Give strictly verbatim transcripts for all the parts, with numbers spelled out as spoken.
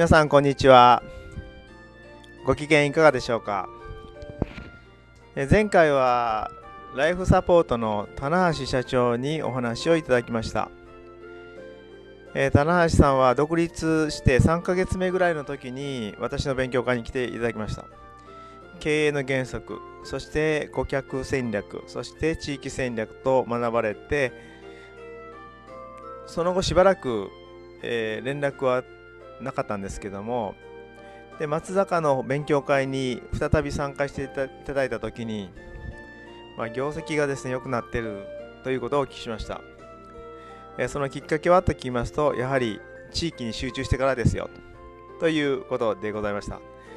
皆さんこんにちは。ご機嫌いかがでしょうか。え前回はライフサポートの棚橋社長にお話をいただきました。え棚橋さんは独立してさんかげつめぐらいの時に私の勉強会に来ていただきました。経営の原則、そして顧客戦略、そして地域戦略と学ばれて、その後しばらく、えー連絡はなかったんですけども、で松坂の勉強会に再び参加していただいた時に、まあ、業績がですね良くなっているということをお聞きしました。えーそのきっかけはと聞きますと、やはり地域に集中してからですよということでございました。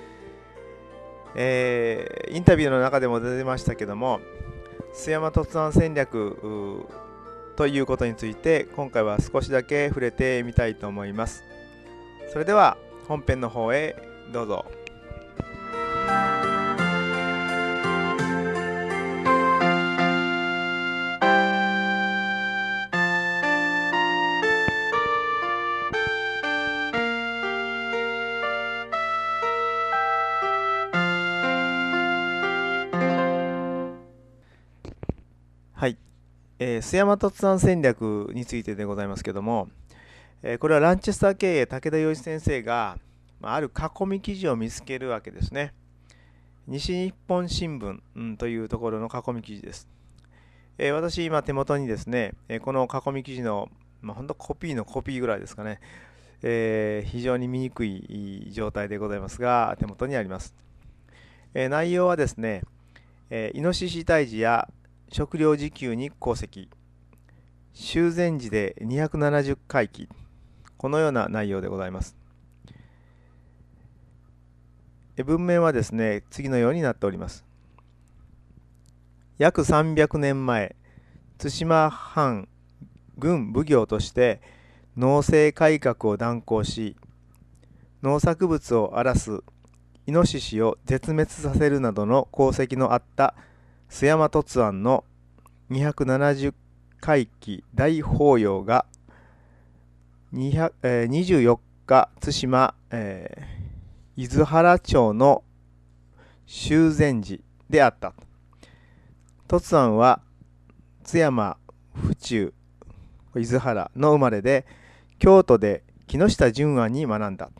えーインタビューの中でも出てましたけども、須山突案戦略ということについて今回は少しだけ触れてみたいと思います。それでは本編の方へどうぞ。はい、えー、須山突案戦略についてでございますけども、えーこれはランチェスター経営武田洋一先生が、まあ、ある囲み記事を見つけるわけですね。西日本新聞、うん、というところの囲み記事です。えー私今手元にですね、えーこの囲み記事の、まあ、ほんとコピーのコピーぐらいですかね、えー非常に見にくい状態でございますが手元にあります。えー内容はですね、えーイノシシ退治や食料自給に功績、修繕時でにひゃくななじゅっ回忌、このような内容でございます。え文面はですね、次のようになっております。約さんびゃくねんまえ、対馬藩軍奉行として農政改革を断行し、農作物を荒らすイノシシを絶滅させるなどの功績のあった須山突案のにひゃくななじゅっ回忌大法要がにじゅうよっか対馬、えー、伊豆原町の修繕時であった。突案は津山府中伊豆原の生まれで、京都で木下順庵に学んだ。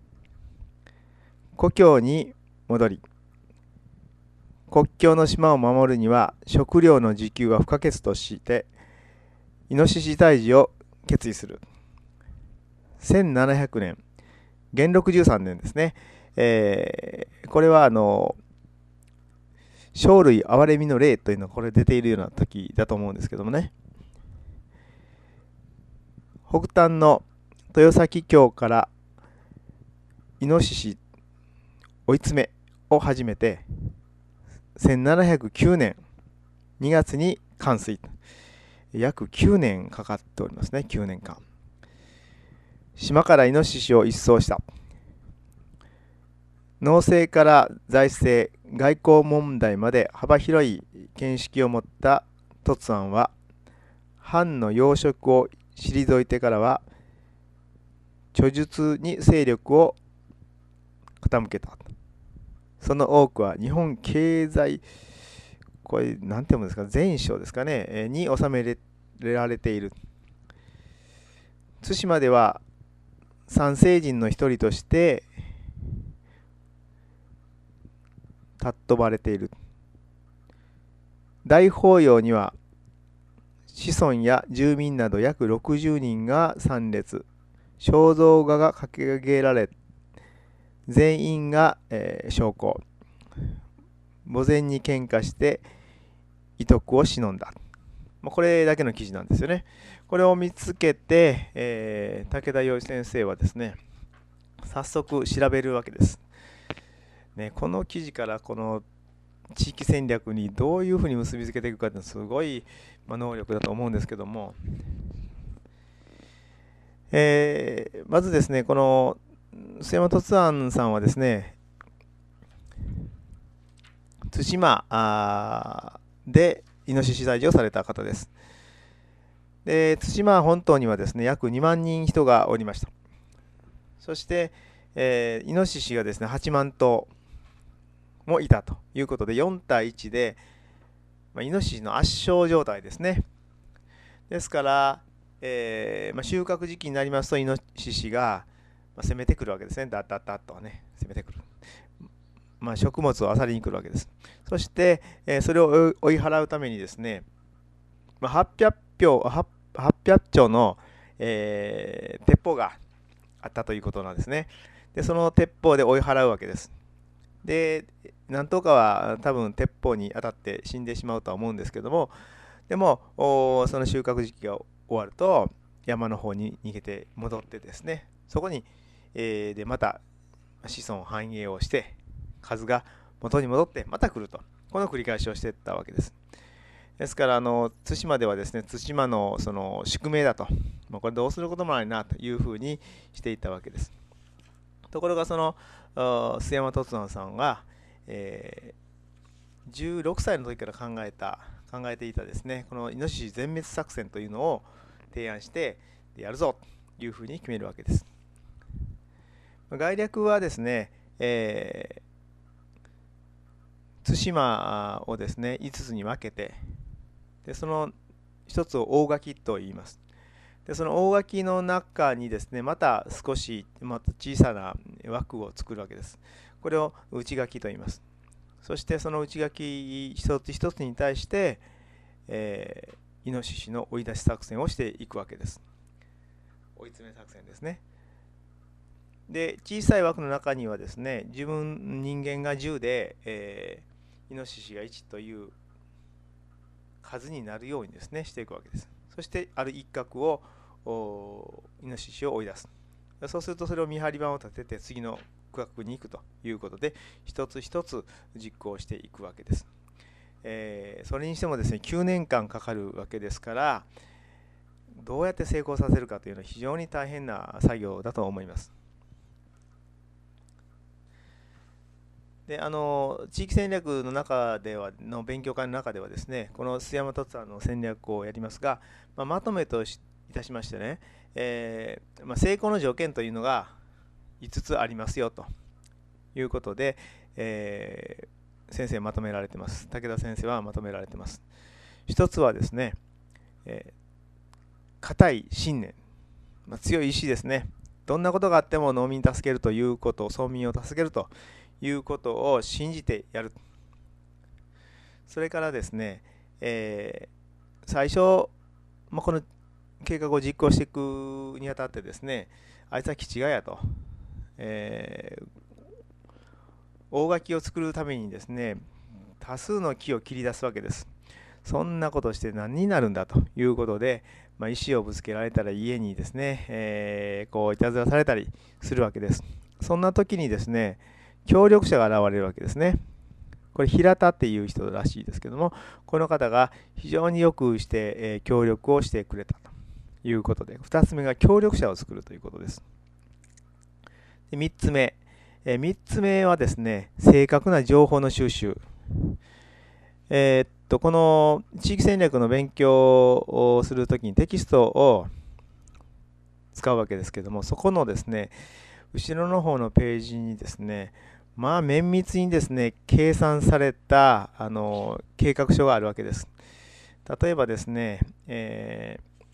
故郷に戻り、国境の島を守るには食料の自給は不可欠としてイノシシ退治を決意する。せんななひゃくねん、元禄じゅうさんねんですね。えーこれはあの生類憐れみの例というのがこれ出ているような時だと思うんですけどもね。北端の豊崎峡からイノシシ追い詰めを始めて、せんななひゃくきゅうねんにがつに完遂。約きゅうねんかかっておりますね。きゅうねんかん。島からイノシシを一掃した。農政から財政、外交問題まで幅広い見識を持った突案は、藩の要職を退いてからは著述に勢力を傾けた。その多くは日本経済、これ何て読むんですか、全書ですかね、に収められている。対馬では三聖人の一人として尊ばれている。大法要には子孫や住民など約ろくじゅうにんが参列、肖像画が掲げられ、全員が、えー、将校、墓前に献花して遺徳を忍んだ。これだけの記事なんですよね。これを見つけて、えー、武田洋一先生はですね、早速調べるわけです。ね、この記事からこの地域戦略にどういうふうに結びつけていくかってすごい、まあ、能力だと思うんですけども、えー、まずですね、この須山突庵さんはですね、対馬でイノシシ退治をされた方です。で、対馬本島にはですね、約にまんにん人がおりました。そして、 えーイノシシがですねはちまんとうもいたということで、よんたいいちで、まあ、イノシシの圧勝状態ですね。ですから、えーまあ、収穫時期になりますとイノシシが、まあ、攻めてくるわけですね。ダッダッダッとはね、攻めてくる。まあ、食物を漁りに来るわけです。そして、えーそれを追い払うためにですね、まあ、はっぴゃくひょう、はっぴゃく丁の、えー鉄砲があったということなんですね。で、その鉄砲で追い払うわけです。で、何頭かは多分鉄砲に当たって死んでしまうとは思うんですけども、でも、おその収穫時期が終わると、山の方に逃げて戻ってですね、そこに、えーでまた子孫繁栄をして、数が元に戻ってまた来ると。この繰り返しをしていったわけです。ですから、あの対馬ではですね、対馬のその宿命だと、まあ、これどうすることもないなというふうにしていたわけです。ところが、その須山突庵さんが、えーじゅうろくさいの時から考えた考えていたですね、このイノシシ全滅作戦というのを提案してやるぞというふうに決めるわけです。概略はですね、えー、対馬をですねいつつに分けて、でそのひとつを大垣と言います。でその大垣の中にですねまた少しまた小さな枠を作るわけです。これを内垣と言います。そしてその内垣一つ一つに対して、えー、イノシシの追い出し作戦をしていくわけです。追い詰め作戦ですね。で小さい枠の中にはですね、自分人間がじゅうで、えー、イノシシがいちという数になるようにですねしていくわけです。そしてある一角をイノシシを追い出す。そうするとそれを見張り板を立てて次の区画に行くということで、一つ一つ実行していくわけです。えー、それにしてもですねきゅうねんかんかかるわけですから、どうやって成功させるかというのは非常に大変な作業だと思います。であの地域戦略の中ではの勉強会の中ではですね、この須山突庵の戦略をやりますが、まあ、まとめといたしましてね、えーまあ、成功の条件というのがいつつありますよということで、えー、先生まとめられてます。武田先生はまとめられてます。一つはですね、えー、固い信念、まあ、強い意志ですね。どんなことがあっても農民助けるということを、村民を助けるということを信じてやる。それからですね、えー、最初、まあ、この計画を実行していくにあたってですね、あいつは気違いやと、えー、大垣を作るためにですね多数の木を切り出すわけです。そんなことして何になるんだということで、まあ、石をぶつけられたら家にですね、えー、こういたずらされたりするわけです。そんな時にですね協力者が現れるわけですね。これ平田っていう人らしいですけども、この方が非常によくして、えー、協力をしてくれたということで、ふたつめが協力者を作るということです。でみっつめ、えー、みっつめはですね正確な情報の収集。えー、っとこの地域戦略の勉強をするときにテキストを使うわけですけども、そこのですね後ろの方のページにですね、まあ綿密にですね計算されたあの計画書があるわけです。例えばですね、えー、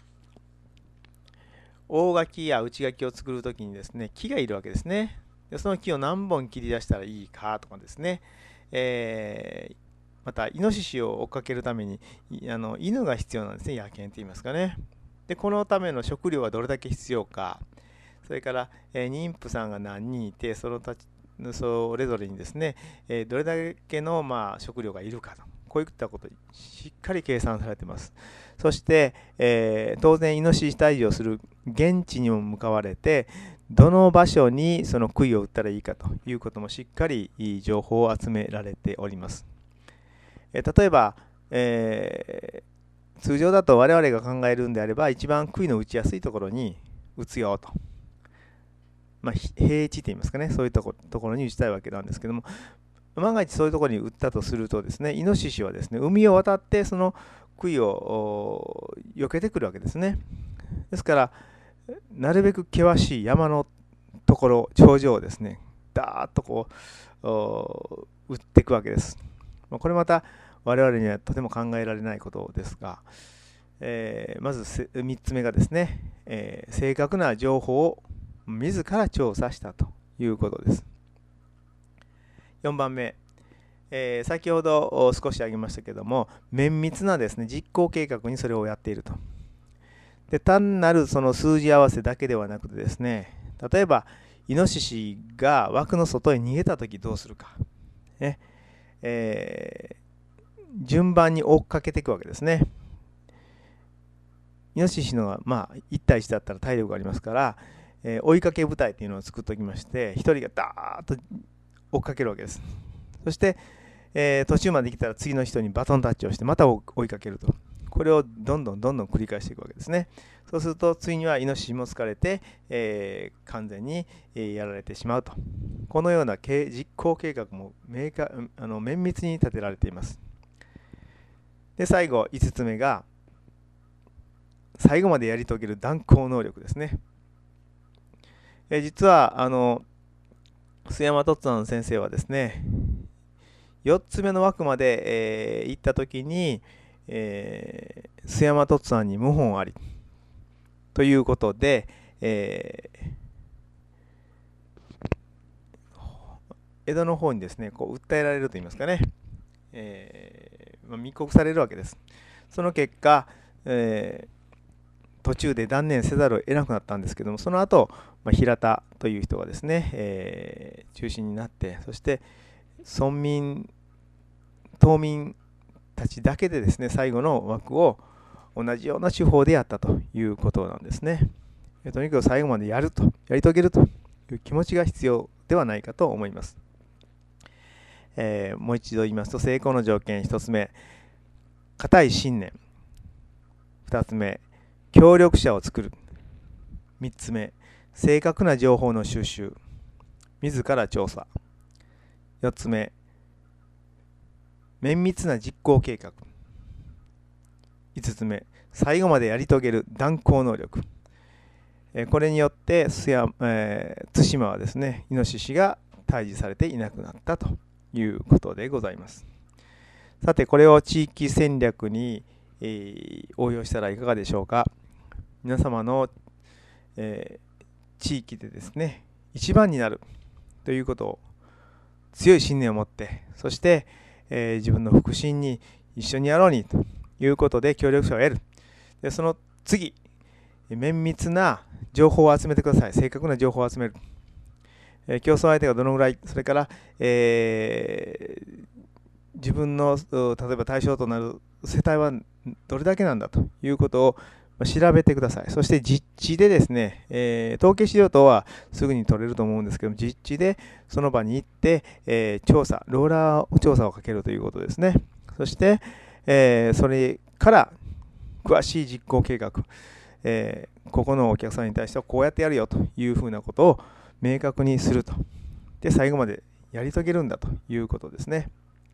大垣や内垣を作るときにですね木がいるわけですね。でその木を何本切り出したらいいかとかですね、えー、またイノシシを追っかけるためにあの犬が必要なんですね。野犬って言いますかね。でこのための食料はどれだけ必要か、それから、えー、妊婦さんが何人いて、そのたちそれぞれにですね、えー、どれだけの、まあ、食料がいるかと、こういったことをしっかり計算されています。そして、えー、当然イノシシ退治をする現地にも向かわれて、どの場所にその杭を打ったらいいかということもしっかり情報を集められております。えー、例えば、えー、通常だと我々が考えるんであれば、一番杭の打ちやすいところに打つよと。まあ、平地といいますかね、そういうところに打ちたいわけなんですけども、万が一そういうところに打ったとするとですね、イノシシはですね、海を渡ってその杭を避けてくるわけですね。ですから、なるべく険しい山のところ、頂上をですね、ダーッとこう打っていくわけです。これまた我々にはとても考えられないことですが、えー、まずみっつめがですね、えー、正確な情報を自ら調査したということです。よんばんめ、えー、先ほど少し挙げましたけども、綿密なですね実行計画にそれをやっていると。で、単なるその数字合わせだけではなくてですね、例えばイノシシが枠の外へ逃げたときどうするか、ねえー、順番に追っかけていくわけですね。イノシシのはまあいち対いちだったら体力がありますから、えー、追いかけ部隊というのを作っておきまして、ひとりがダーッと追っかけるわけです。そして、えー、途中まで来たら次の人にバトンタッチをしてまた追いかけると。これをどんどんどんどん繰り返していくわけですね。そうすると次にはイノシシも疲れて、えー、完全にやられてしまうと。このような実行計画も明確あの綿密に立てられています。で、最後いつつめが最後までやり遂げる断行能力ですね。えー、実はあの須山達庵先生はですね、よっつめの枠まで、えー、行ったときに、えー、須山達庵に謀反ありということで、えー、江戸の方にですね、こう訴えられるといいますかね、えーまあ、密告されるわけです。その結果、えー、途中で断念せざるを得なくなったんですけども、その後、まあ、平田という人がですね、えー、中心になって、そして村民、島民たちだけでですね、最後の枠を同じような手法でやったということなんですね。とにかく最後までやると、やり遂げるという気持ちが必要ではないかと思います。えー、もう一度言いますと、成功の条件ひとつめ、固い信念。ふたつめ、協力者を作る。みっつめ、正確な情報の収集。自ら調査。よっつめ、綿密な実行計画。いつつめ、最後までやり遂げる断行能力。これによって須山、えー、対馬はですね、イノシシが退治されていなくなったということでございます。さて、これを地域戦略に、えー、応用したらいかがでしょうか。皆様の、えー、地域でですね、一番になるということを強い信念を持って、そして、えー、自分の腹心に一緒にやろうにということで協力者を得る。で、その次、綿密な情報を集めてください。正確な情報を集める。えー、競争相手がどのぐらい、それから、えー、自分の例えば対象となる世帯はどれだけなんだということを調べてください。そして実地でですね、えー、統計資料等はすぐに取れると思うんですけども、実地でその場に行って、えー、調査、ローラー調査をかけるということですね。そして、えー、それから詳しい実行計画、えー、ここのお客さんに対してはこうやってやるよというふうなことを明確にすると。で、最後までやり遂げるんだということですね。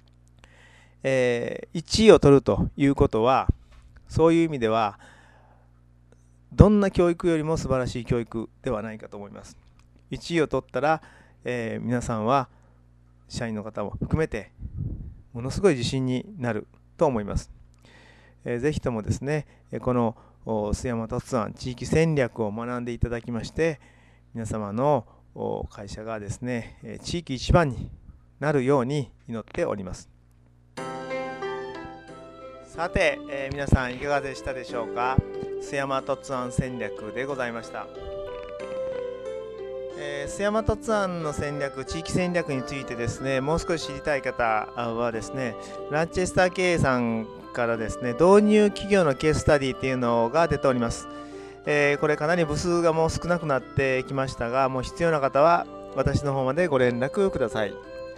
えー、いちいを取るということは、そういう意味では、どんな教育よりも素晴らしい教育ではないかと思います。いちいを取ったら、えー、皆さんは社員の方も含めてものすごい自信になると思います。えー、ぜひともですね、この須山達庵地域戦略を学んでいただきまして、皆様の会社がですね、地域一番になるように祈っております。さて、えー、皆さんいかがでしたでしょうか。須山達庵戦略でございました。えー、須山達庵の戦略、地域戦略についてですね、もう少し知りたい方はですね、ランチェスター経営さんからですね、導入企業のケーススタディっていうのが出ております。えー、これかなり部数がもう少なくなってきましたが、もう必要な方は私の方までご連絡ください。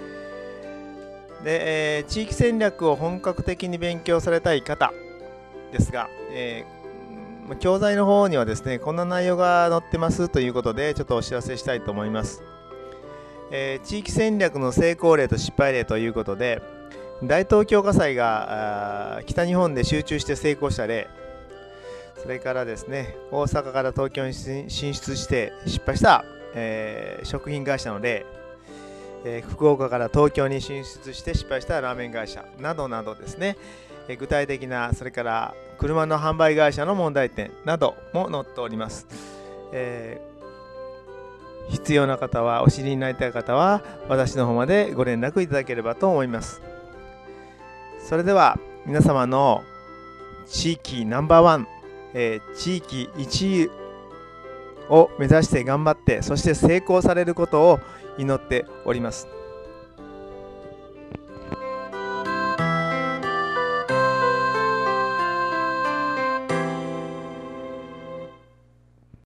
で、えー、地域戦略を本格的に勉強されたい方ですが、えー、教材の方にはですね、こんな内容が載ってますということで、ちょっとお知らせしたいと思います。えー、地域戦略の成功例と失敗例ということで、大東京火災が北日本で集中して成功した例、それからですね、大阪から東京に進出して失敗した、 えー、食品会社の例、えー、福岡から東京に進出して失敗したラーメン会社などなどですね、えー、具体的な、それから車の販売会社の問題点なども載っております。えー、必要な方は、お知りになりたい方は私の方までご連絡いただければと思います。それでは皆様の地域ナンバーワン、えー、地域いちいを目指して頑張って、そして成功されることを祈っております。